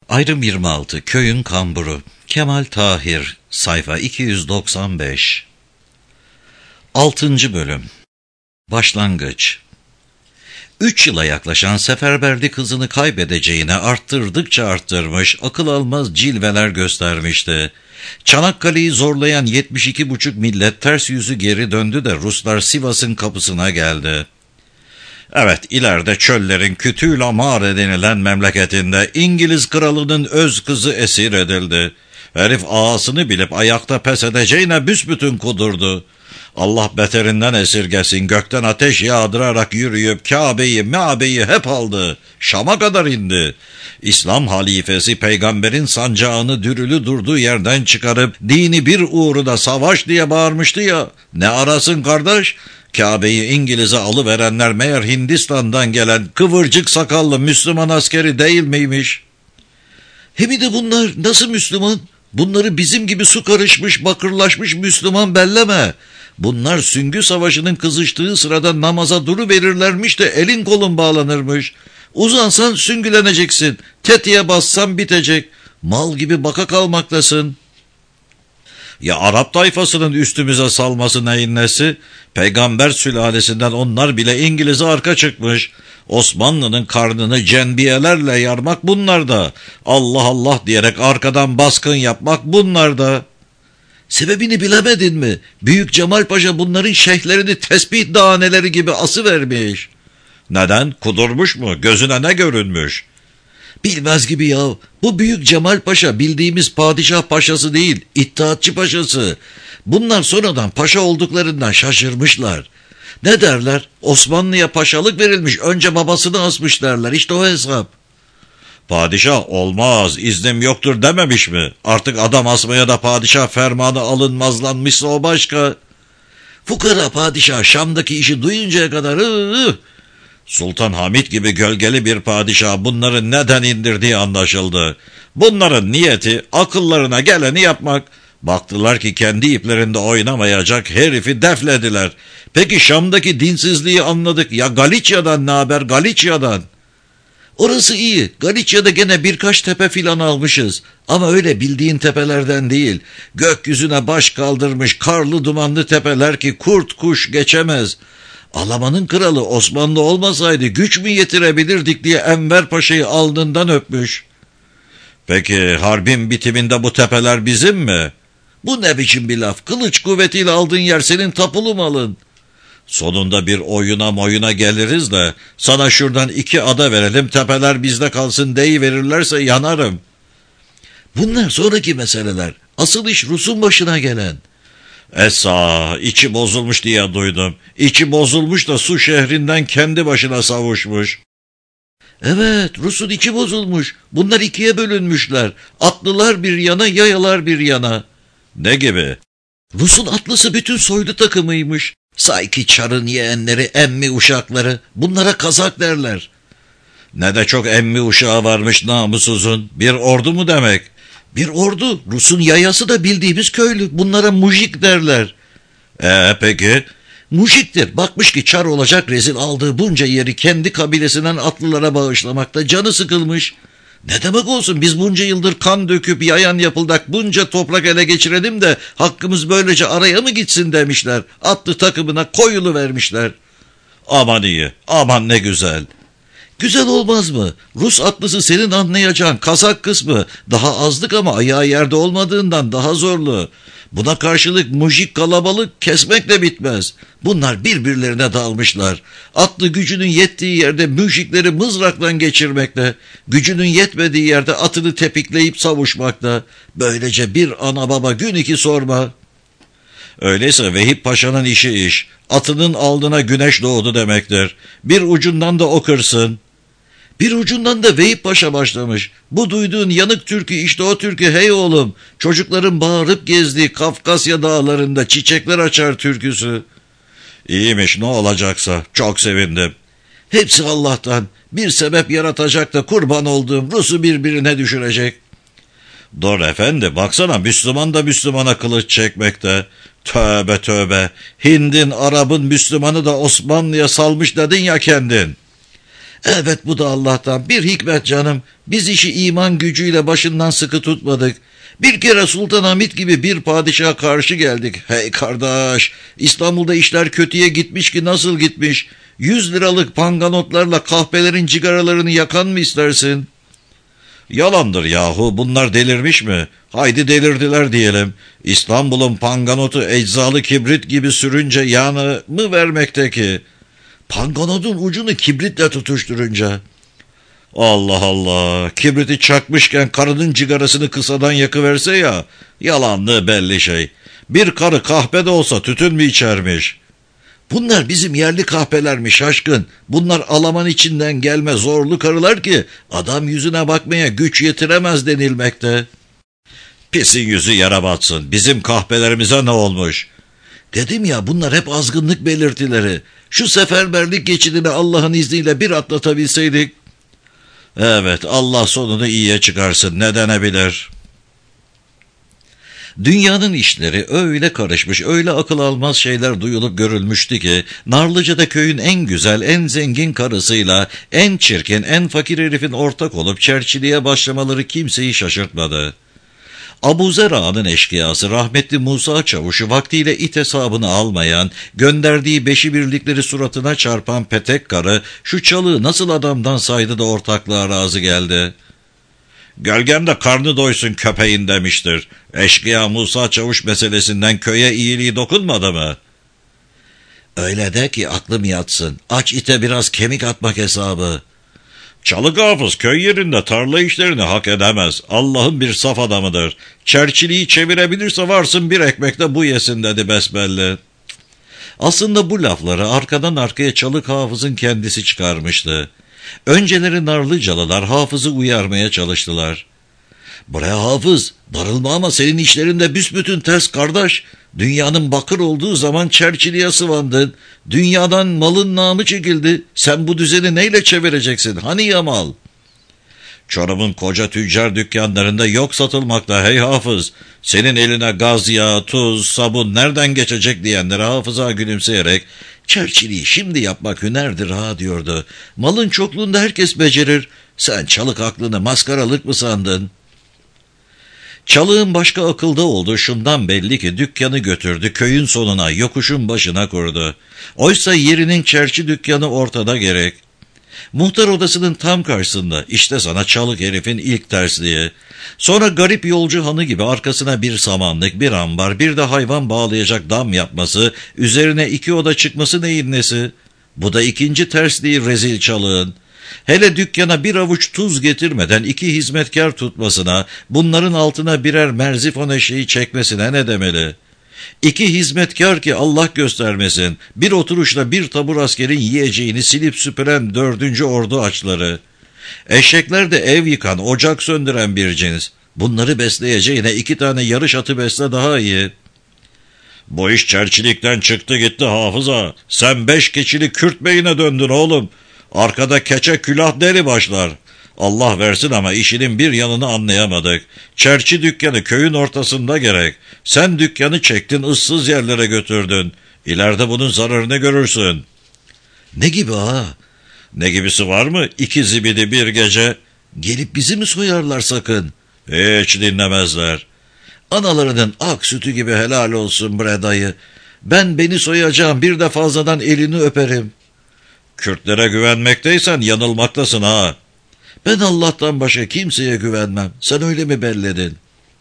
Ayrım 26, Köyün Kamburu, Kemal Tahir, sayfa 295. 6. Bölüm. Başlangıç. 3 yıla yaklaşan seferberlik hızını kaybedeceğine arttırdıkça arttırmış, akıl almaz cilveler göstermişti. Çanakkale'yi zorlayan 72,5 millet ters yüzü geri döndü de Ruslar Sivas'ın kapısına geldi. Evet, ileride çöllerin Kütül Amare denilen memleketinde İngiliz kralının öz kızı esir edildi. Herif ağasını bilip ayakta pes edeceğine büsbütün kudurdu. Allah beterinden esirgesin, gökten ateş yağdırarak yürüyüp Kabe'yi hep aldı. Şam'a kadar indi. İslam halifesi peygamberin sancağını dürülü durduğu yerden çıkarıp dini bir uğruna savaş diye bağırmıştı ya. Ne arasın kardeş? Kabe'yi İngiliz'e alıverenler meğer Hindistan'dan gelen kıvırcık sakallı Müslüman askeri değil miymiş? Hem de bunlar nasıl Müslüman? Bunları bizim gibi su karışmış, bakırlaşmış Müslüman belleme. Bunlar Süngü Savaşı'nın kızıştığı sırada namaza duruverirlermiş de elin kolun bağlanırmış. Uzansan süngüleneceksin, tetiğe bassan bitecek. Mal gibi baka kalmaktasın. Ya Arap tayfasının üstümüze salması neyin nesi? Peygamber sülalesinden onlar bile İngiliz'e arka çıkmış. Osmanlı'nın karnını cenbiyelerle yarmak bunlarda. Allah Allah diyerek arkadan baskın yapmak bunlarda. Sebebini bilemedin mi? Büyük Cemal Paşa bunların şeyhlerini tespih dahaneleri gibi asıvermiş. Neden? Kudurmuş mu? Gözüne ne görünmüş? Bilmez gibi ya. Bu Büyük Cemal Paşa bildiğimiz padişah paşası değil, İttihatçı paşası. Bunlar sonradan paşa olduklarından şaşırmışlar. Ne derler? Osmanlı'ya paşalık verilmiş, önce babasını asmış derler. İşte o hesap. Padişah olmaz, iznim yoktur dememiş mi? Artık adam asmaya da padişah fermanı alınmazlanmışsa o başka. Fukara padişah Şam'daki işi duyuncaya kadar Sultan Hamid gibi gölgeli bir padişah bunları neden indirdiği anlaşıldı. Bunların niyeti akıllarına geleni yapmak. Baktılar ki kendi iplerinde oynamayacak herifi deflediler. Peki Şam'daki dinsizliği anladık. Ya Galicia'dan ne haber? Galicia'dan. Orası iyi. Galicia'da gene birkaç tepe filan almışız. Ama öyle bildiğin tepelerden değil. Gökyüzüne baş kaldırmış karlı dumanlı tepeler ki kurt kuş geçemez. Alamanın kralı Osmanlı olmasaydı güç mü yetirebilirdik diye Enver Paşa'yı alnından öpmüş. Peki harbin bitiminde bu tepeler bizim mi? Bu ne biçim bir laf? Kılıç kuvvetiyle aldığın yer senin tapulu malın. Sonunda bir oyuna geliriz de sana şuradan 2 ada verelim, tepeler bizde kalsın deyiverirlerse yanarım. Bunlar sonraki meseleler. Asıl iş Rus'un başına gelen. Esa, içi bozulmuş diye duydum. İçi bozulmuş da Su şehrinden kendi başına savuşmuş. Evet, Rus'un içi bozulmuş. Bunlar 2'ye bölünmüşler. Atlılar bir yana, yayalar bir yana. Ne gibi? Rus'un atlısı bütün soylu takımıymış. Sayki Çar'ın yeğenleri, emmi uşakları. Bunlara kazak derler. Ne de çok emmi uşağı varmış namussuzun. Bir ordu mu demek? Bir ordu. Rus'un yayası da bildiğimiz köylü. Bunlara mujik derler. Peki? Mujiktir. Bakmış ki Çar olacak rezil aldığı bunca yeri kendi kabilesinden atlılara bağışlamakta canı sıkılmış. Ne demek olsun, biz bunca yıldır kan döküp yayan yapıldak bunca toprak ele geçirelim de hakkımız böylece araya mı gitsin demişler. Atlı takımına koyulu vermişler. Aman iyi, aman ne güzel. Güzel olmaz mı? Rus atlısı senin anlayacağın kazak kısmı daha azlık ama ayağı yerde olmadığından daha zorlu. Buna karşılık mujik kalabalık kesmekle bitmez. Bunlar birbirlerine dalmışlar. Atlı gücünün yettiği yerde mujikleri mızrakla geçirmekle, gücünün yetmediği yerde atını tepikleyip savuşmakla. Böylece bir ana baba gün iki sorma. Öyleyse Vehip Paşa'nın işi iş. Atının alnına güneş doğdu demektir. Bir ucundan da o kırsın. Bir ucundan da Vehip Paşa başlamış. Bu duyduğun yanık türkü işte o türkü hey oğlum. Çocukların bağırıp gezdiği Kafkasya dağlarında çiçekler açar türküsü. İyiymiş, ne olacaksa, çok sevindim. Hepsi Allah'tan. Bir sebep yaratacak da kurban olduğum Rus'u birbirine düşürecek. Dur efendi, baksana Müslüman da Müslümana kılıç çekmekte. Tövbe tövbe. Hind'in, Arap'ın Müslümanı da Osmanlı'ya salmış dedin ya kendin. Evet, bu da Allah'tan bir hikmet canım. Biz işi iman gücüyle başından sıkı tutmadık. Bir kere Sultanahmet gibi bir padişaha karşı geldik. Hey kardeş, İstanbul'da işler kötüye gitmiş ki nasıl gitmiş? 100 liralık panganotlarla kahpelerin cigaralarını yakan mı istersin? Yalandır yahu, bunlar delirmiş mi? Haydi delirdiler diyelim. İstanbul'un panganotu eczalı kibrit gibi sürünce yanı mı vermekte ki? Panganotun ucunu kibritle tutuşturunca. Allah Allah, kibriti çakmışken karının cigarasını kısadan yakıverse ya, yalanlı belli şey. Bir karı kahpede olsa tütün mü içermiş? Bunlar bizim yerli kahpelermiş şaşkın. Bunlar Alaman içinden gelme zorlu karılar ki adam yüzüne bakmaya güç yetiremez denilmekte. Pisin yüzü yara batsın, bizim kahpelerimize ne olmuş? Dedim ya, bunlar hep azgınlık belirtileri. Şu seferberlik geçidini Allah'ın izniyle bir atlatabilseydik. Evet, Allah sonunu iyiye çıkarsın, ne denebilir? Dünyanın işleri öyle karışmış, öyle akıl almaz şeyler duyulup görülmüştü ki, Narlıca'da köyün en güzel, en zengin karısıyla en çirkin, en fakir herifin ortak olup çerçiliğe başlamaları kimseyi şaşırtmadı. Abuzer Ağa'nın eşkıyası rahmetli Musa Çavuş'u vaktiyle it hesabını almayan, gönderdiği beşi birlikleri suratına çarpan petek karı, şu çalığı nasıl adamdan saydı da ortaklığa razı geldi? Gölgemde karnı doysun köpeğin demiştir. Eşkıya Musa Çavuş meselesinden köye iyiliği dokunmadı mı? Öyle de ki aklım yatsın. Aç ite biraz kemik atmak hesabı. Çalık Hafız köy yerinde tarla işlerini hak edemez. Allah'ın bir saf adamıdır. Çerçiliği çevirebilirse varsın bir ekmekte bu yesin dedi besbelli. Aslında bu lafları arkadan arkaya Çalık Hafız'ın kendisi çıkarmıştı. Önceleri Narlıcalılar Hafız'ı uyarmaya çalıştılar. "Bre Hafız, darılma ama senin işlerinde büsbütün ters kardeş. Dünyanın bakır olduğu zaman çerçiliğe sıvandın. Dünyadan malın namı çekildi. Sen bu düzeni neyle çevireceksin? Hani ya mal?" "Çorum'un koca tüccar dükkanlarında yok satılmakta hey Hafız. Senin eline gaz yağı, tuz, sabun nereden geçecek?" diyenlere Hafız'a gülümseyerek, "Çerçiliği şimdi yapmak hünerdir ha," diyordu. "Malın çokluğunda herkes becerir. Sen çalık aklını maskaralık mı sandın?" Çalığın başka akılda olduğu şundan belli ki dükkanı götürdü köyün sonuna, yokuşun başına kurdu. Oysa yerinin çerçi dükkanı ortada gerek. Muhtar odasının tam karşısında, işte sana çalık herifin ilk tersliği. Sonra garip yolcu hanı gibi arkasına bir samanlık, bir ambar, bir de hayvan bağlayacak dam yapması, üzerine 2 oda çıkması neyin nesi? Bu da ikinci tersliği rezil çalığın. Hele dükkana bir avuç tuz getirmeden 2 hizmetkar tutmasına, bunların altına birer merzifon eşeği çekmesine ne demeli? 2 hizmetkar ki Allah göstermesin, bir oturuşla bir tabur askerin yiyeceğini silip süpüren 4. ordu açları. Eşekler de ev yıkan, ocak söndüren bir cins. Bunları besleyeceğine 2 tane yarış atı besle daha iyi. Bu iş çerçilikten çıktı gitti Hafıza. Sen 5 keçili Kürt beyine döndün oğlum. Arkada keçe külah deri başlar. Allah versin ama işinin bir yanını anlayamadık. Çerçi dükkanı köyün ortasında gerek. Sen dükkanı çektin, ıssız yerlere götürdün. İleride bunun zararını görürsün. Ne gibi ha? Ne gibisi var mı? 2 zibidi bir gece. Gelip bizi mi soyarlar sakın? Hiç dinlemezler. Analarının ak sütü gibi helal olsun bre dayı. Ben beni soyacağım, bir de fazladan elini öperim. Kürtlere güvenmekteysen yanılmaktasın ha. Ben Allah'tan başka kimseye güvenmem. Sen öyle mi belledin?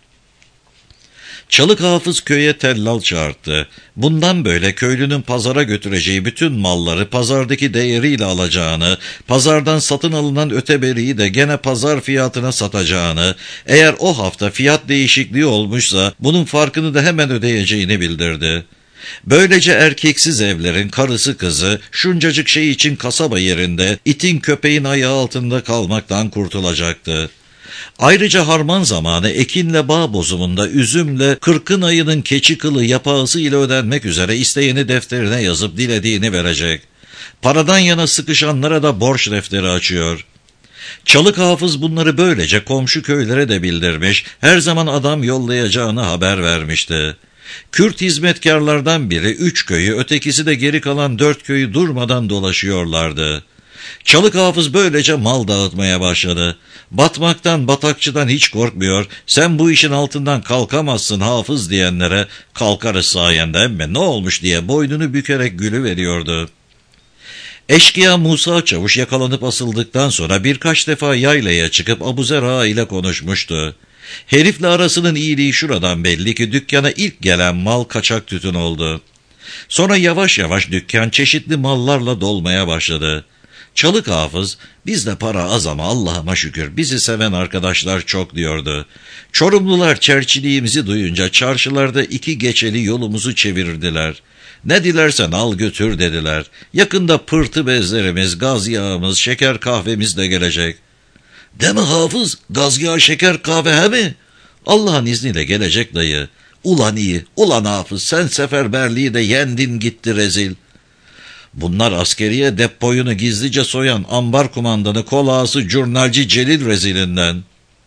Çalık Hafız köye tellal çağırttı. Bundan böyle köylünün pazara götüreceği bütün malları pazardaki değeriyle alacağını, pazardan satın alınan öteberiyi de gene pazar fiyatına satacağını, eğer o hafta fiyat değişikliği olmuşsa bunun farkını da hemen ödeyeceğini bildirdi. Böylece erkeksiz evlerin karısı kızı şuncacık şey için kasaba yerinde itin köpeğin ayağı altında kalmaktan kurtulacaktı. Ayrıca harman zamanı ekinle bağ bozumunda üzümle 40 ayının keçi kılı yapağısı ile ödenmek üzere isteyeni defterine yazıp dilediğini verecek. Paradan yana sıkışanlara da borç defteri açıyor. Çalık Hafız bunları böylece komşu köylere de bildirmiş, her zaman adam yollayacağını haber vermişti. Kürt hizmetkarlardan biri 3 köyü, ötekisi de geri kalan 4 köyü durmadan dolaşıyorlardı. Çalık Hafız böylece mal dağıtmaya başladı. Batmaktan, batakçıdan hiç korkmuyor, sen bu işin altından kalkamazsın Hafız diyenlere, kalkarız sayende emme ne olmuş diye boynunu bükerek gülüveriyordu. Eşkıya Musa Çavuş yakalanıp asıldıktan sonra birkaç defa yaylaya çıkıp Abuzer Ağa ile konuşmuştu. Herifle arasının iyiliği şuradan belli ki dükkana ilk gelen mal kaçak tütün oldu. Sonra yavaş yavaş dükkan çeşitli mallarla dolmaya başladı. Çalık Hafız, bizde para az ama Allah'ıma şükür bizi seven arkadaşlar çok diyordu. Çorumlular çerçiliğimizi duyunca çarşılarda 2 geçeli yolumuzu çevirirdiler. Ne dilersen al götür dediler. Yakında pırtı bezlerimiz, gaz yağımız, şeker kahvemiz de gelecek. Deme Hafız, gaz yağı şeker kahve he mi? Allah'ın izniyle gelecek dayı. Ulan iyi, ulan Hafız sen seferberliği de yendin gitti rezil. Bunlar askeriye depoyunu gizlice soyan ambar kumandanı kol ağası jurnalci Celil rezilinden.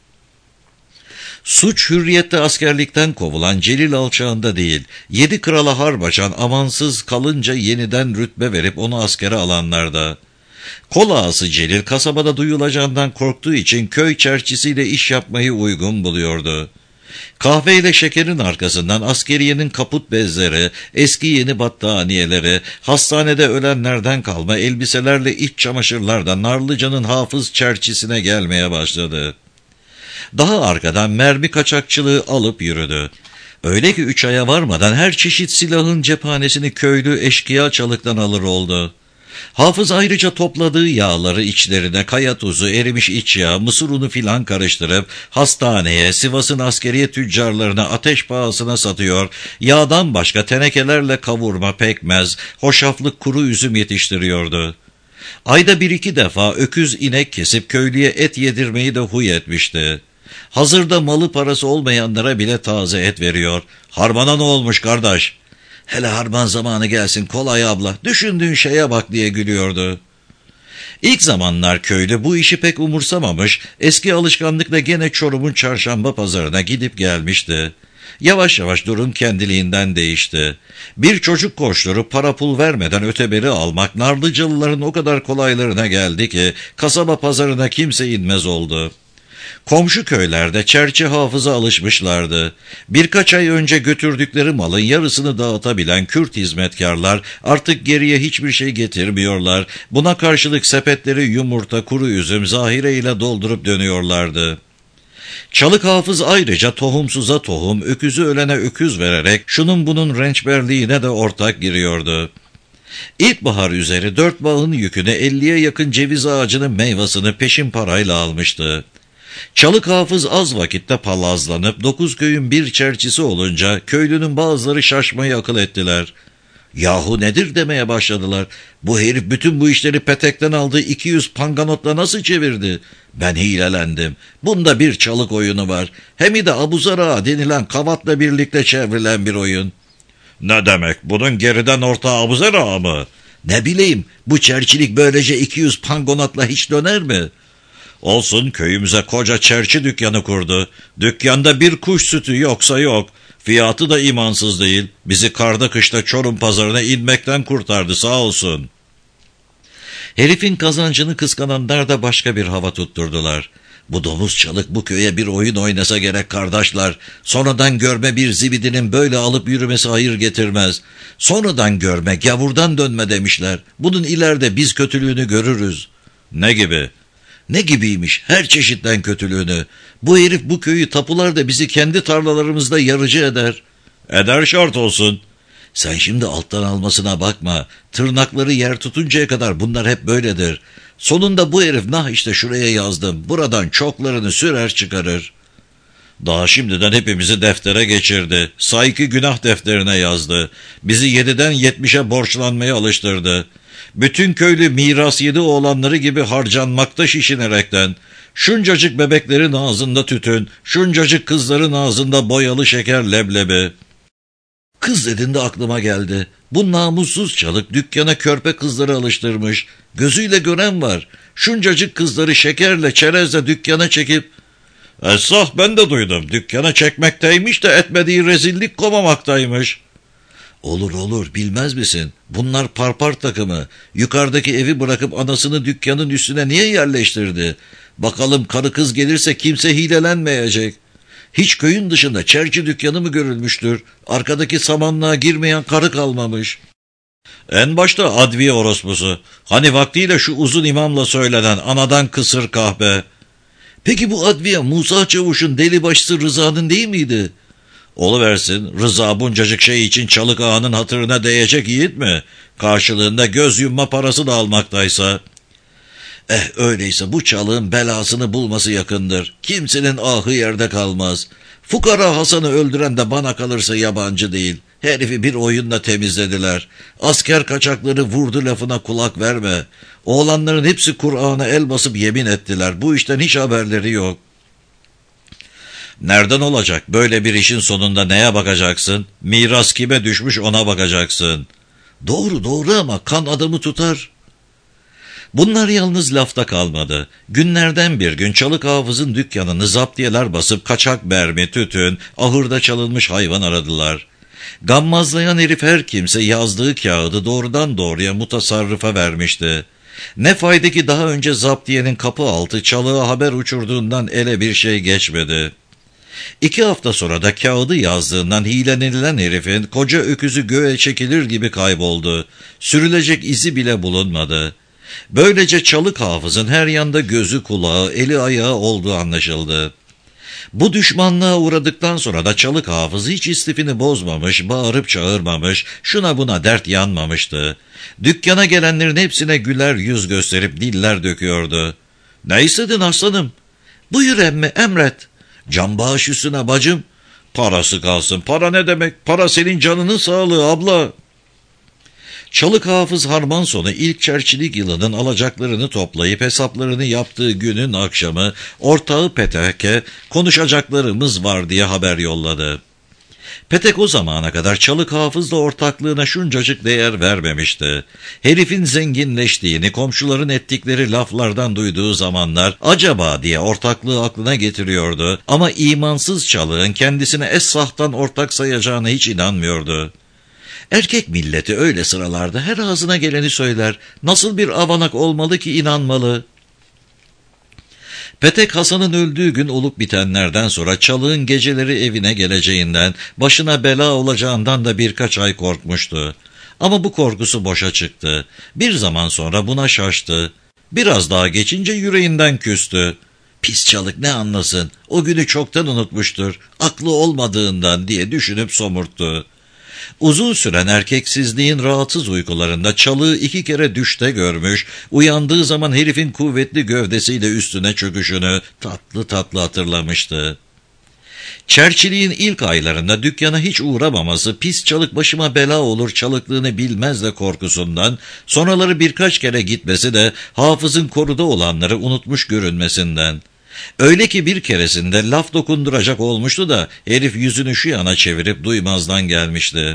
Suç hürriyette askerlikten kovulan Celil alçağında değil, 7 krala harp açan amansız kalınca yeniden rütbe verip onu askere alanlarda. Kol ağası Celil kasabada duyulacağından korktuğu için köy çerçisiyle iş yapmayı uygun buluyordu. Kahveyle şekerin arkasından askeriyenin kaput bezleri, eski yeni battaniyeleri, hastanede ölenlerden kalma elbiselerle iç çamaşırlar da Narlıca'nın Hafız çerçisine gelmeye başladı. Daha arkadan mermi kaçakçılığı alıp yürüdü. Öyle ki 3 aya varmadan her çeşit silahın cephanesini köylü eşkıya Çalık'tan alır oldu. Hafız ayrıca topladığı yağları içlerine kaya tuzu, erimiş iç yağ, mısır unu filan karıştırıp hastaneye, Sivas'ın askeriye tüccarlarına ateş pahasına satıyor, yağdan başka tenekelerle kavurma, pekmez, hoşaflık kuru üzüm yetiştiriyordu. Ayda 1-2 defa öküz inek kesip köylüye et yedirmeyi de huy etmişti. Hazırda malı parası olmayanlara bile taze et veriyor. Harmana ne olmuş kardeş? Hele harman zamanı gelsin kolay abla, düşündüğün şeye bak diye gülüyordu. İlk zamanlar köylü bu işi pek umursamamış, eski alışkanlıkla gene Çorum'un çarşamba pazarına gidip gelmişti. Yavaş yavaş durum kendiliğinden değişti. Bir çocuk koşturup para pul vermeden öteberi almak Narlıcalıların o kadar kolaylarına geldi ki kasaba pazarına kimse inmez oldu. Komşu köylerde çerçi hafıza alışmışlardı. Birkaç ay önce götürdükleri malın yarısını dağıtabilen Kürt hizmetkarlar artık geriye hiçbir şey getirmiyorlar. Buna karşılık sepetleri yumurta, kuru üzüm, zahire ile doldurup dönüyorlardı. Çalık Hafız ayrıca tohumsuza tohum, öküzü ölene öküz vererek şunun bunun rençberliğine de ortak giriyordu. İlkbahar üzeri 4 bağın yükünü 50'ye yakın ceviz ağacının meyvasını peşin parayla almıştı. Çalık Hafız az vakitte palazlanıp 9 köyün bir çerçisi olunca köylünün bazıları şaşmayı akıl ettiler. Yahu nedir demeye başladılar. Bu herif bütün bu işleri petekten aldığı 200 panganotla nasıl çevirdi? Ben hilelendim. Bunda bir çalık oyunu var. Hem de Abuzer Ağa denilen kavatla birlikte çevrilen bir oyun. Ne demek? Bunun geriden ortağı Abuzer Ağa mı? Ne bileyim, bu çerçilik böylece 200 pangonotla hiç döner mi? Olsun, köyümüze koca çerçi dükkanı kurdu. Dükkanda bir kuş sütü yoksa yok. Fiyatı da imansız değil. Bizi karda kışta Çorum pazarına inmekten kurtardı sağ olsun. Herifin kazancını kıskananlar da başka bir hava tutturdular. Bu domuz Çalık bu köye bir oyun oynasa gerek kardeşler. Sonradan görme bir zibidinin böyle alıp yürümesi hayır getirmez. Sonradan görme, gavurdan dönme demişler. Bunun ileride biz kötülüğünü görürüz. Ne gibi? Ne gibiymiş? Her çeşitten kötülüğünü. Bu herif bu köyü tapular da bizi kendi tarlalarımızda yarıcı eder. Eder şart olsun. Sen şimdi alttan almasına bakma. Tırnakları yer tutuncaya kadar bunlar hep böyledir. Sonunda bu herif işte şuraya yazdım. Buradan çoklarını sürer çıkarır. Daha şimdiden hepimizi deftere geçirdi. Sayki günah defterine yazdı. Bizi 7'den 70'e borçlanmaya alıştırdı. Bütün köylü miras yedi oğlanları gibi harcanmakta şişinerekten. Şuncacık bebeklerin ağzında tütün, şuncacık kızların ağzında boyalı şeker leblebi. Kız dediğinde aklıma geldi. Bu namussuz Çalık dükkana körpe kızları alıştırmış. Gözüyle gören var. Şuncacık kızları şekerle çerezle dükkana çekip... Esah ben de duydum. Dükkana çekmekteymiş de etmediği rezillik kovamaktaymış. Olur olur, bilmez misin? Bunlar parpar takımı. Yukarıdaki evi bırakıp anasını dükkanın üstüne niye yerleştirdi? Bakalım karı kız gelirse kimse hilelenmeyecek. Hiç köyün dışında çerçi dükkanı mı görülmüştür? Arkadaki samanlığa girmeyen karı kalmamış. En başta adviye orospusu. Hani vaktiyle şu uzun imamla söylenen anadan kısır kahpe. Peki bu adviye Musa Çavuş'un deli başısı Rıza'nın değil miydi? Oluversin, Rıza buncacık şey için Çalık Ağa'nın hatırına değecek yiğit mi? Karşılığında göz yumma parası da almaktaysa. Öyleyse bu Çalık'ın belasını bulması yakındır. Kimsenin ahı yerde kalmaz. Fukara Hasan'ı öldüren de bana kalırsa yabancı değil. Herifi bir oyunla temizlediler. Asker kaçakları vurdu lafına kulak verme. Oğlanların hepsi Kur'an'a el basıp yemin ettiler. Bu işten hiç haberleri yok. Nereden olacak? Böyle bir işin sonunda neye bakacaksın? Miras kime düşmüş ona bakacaksın. Doğru ama kan adamı tutar. Bunlar yalnız lafta kalmadı. Günlerden bir gün Çalık Hafız'ın dükkanını zaptiyeler basıp kaçak mermi, tütün, ahırda çalınmış hayvan aradılar. Gammazlayan herif her kimse yazdığı kağıdı doğrudan doğruya mutasarrıfa vermişti. Ne fayda ki daha önce zaptiyenin kapı altı Çalık'a haber uçurduğundan ele bir şey geçmedi. 2 hafta sonra da kağıdı yazdığından hilelenilen herifin koca öküzü göğe çekilir gibi kayboldu. Sürülecek izi bile bulunmadı. Böylece Çalık Hafız'ın her yanda gözü kulağı, eli ayağı olduğu anlaşıldı. Bu düşmanlığa uğradıktan sonra da Çalık Hafız hiç istifini bozmamış, bağırıp çağırmamış, şuna buna dert yanmamıştı. Dükkana gelenlerin hepsine güler yüz gösterip diller döküyordu. "Ne istedin aslanım?" "Buyur emmi, emret." "Can bağış üstüne bacım." "Parası kalsın." "Para ne demek? Para senin canının sağlığı abla." Çalık Hafız harman sonu ilk çerçilik yılının alacaklarını toplayıp hesaplarını yaptığı günün akşamı ortağı Petek'e konuşacaklarımız var diye haber yolladı. Petek o zamana kadar Çalık Hafız'la ortaklığına şuncacık değer vermemişti. Herifin zenginleştiğini komşuların ettikleri laflardan duyduğu zamanlar acaba diye ortaklığı aklına getiriyordu ama imansız Çalık'ın kendisine esrahtan ortak sayacağına hiç inanmıyordu. Erkek milleti öyle sıralarda her ağzına geleni söyler. Nasıl bir avanak olmalı ki inanmalı? Petek Hasan'ın öldüğü gün olup bitenlerden sonra Çalık'ın geceleri evine geleceğinden, başına bela olacağından da birkaç ay korkmuştu. Ama bu korkusu boşa çıktı. Bir zaman sonra buna şaştı. Biraz daha geçince yüreğinden küstü. Pis Çalık ne anlasın, o günü çoktan unutmuştur, aklı olmadığından diye düşünüp somurttu. Uzun süren erkeksizliğin rahatsız uykularında Çalık'ı 2 kere düşte görmüş, uyandığı zaman herifin kuvvetli gövdesiyle üstüne çöküşünü tatlı tatlı hatırlamıştı. Çerçiliğin ilk aylarında dükkana hiç uğramaması, pis Çalık başıma bela olur çalıklığını bilmez de korkusundan, sonraları birkaç kere gitmesi de Hafız'ın koruda olanları unutmuş görünmesinden. Öyle ki bir keresinde laf dokunduracak olmuştu da herif yüzünü şu yana çevirip duymazdan gelmişti.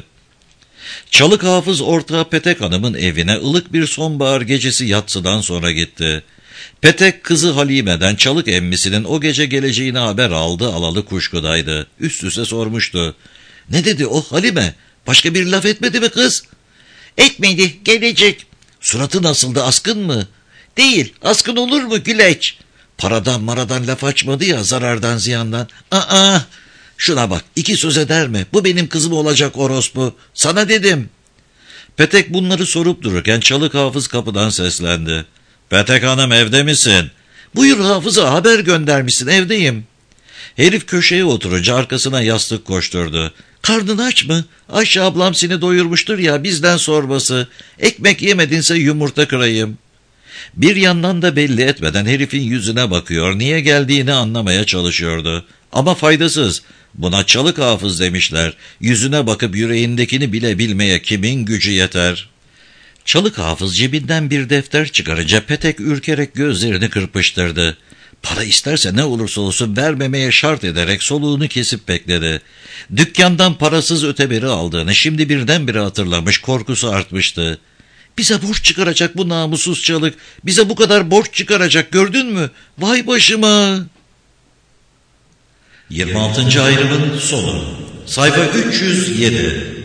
Çalık Hafız ortağı Petek Hanım'ın evine ılık bir sonbahar gecesi yatsıdan sonra gitti. Petek kızı Halime'den Çalık emmisinin o gece geleceğini haber aldı alalı kuşkudaydı. Üst üste sormuştu. "Ne dedi o Halime? Başka bir laf etmedi mi kız?" "Etmedi, gelecek." "Suratı nasıldı, askın mı?" "Değil, askın olur mu güleç?" "Paradan maradan laf açmadı ya, zarardan ziyandan." "Aa, şuna bak, 2 söz eder mi? Bu benim kızım olacak orospu. Sana dedim." Petek bunları sorup dururken Çalık Hafız kapıdan seslendi. "Petek Hanım, evde misin?" "Buyur Hafız'a, haber göndermişsin, evdeyim." Herif köşeye oturunca arkasına yastık koşturdu. "Karnın aç mı? Ayşe ablam seni doyurmuştur ya, bizden sorması. Ekmek yemedinse yumurta kırayım." Bir yandan da belli etmeden herifin yüzüne bakıyor, niye geldiğini anlamaya çalışıyordu. Ama faydasız. Buna Çalık Hafız demişler. Yüzüne bakıp yüreğindekini bile bilmeye kimin gücü yeter? Çalık Hafız cebinden bir defter çıkarınca Petek ürkerek gözlerini kırpıştırdı. Para isterse ne olursa olsun vermemeye şart ederek soluğunu kesip bekledi. Dükkandan parasız öteberi aldığını şimdi birdenbire hatırlamış, korkusu artmıştı. "Bize borç çıkaracak bu namussuz Çalık. Bize bu kadar borç çıkaracak, gördün mü? Vay başıma." 26. ayrımın sonu. Sayfa 307.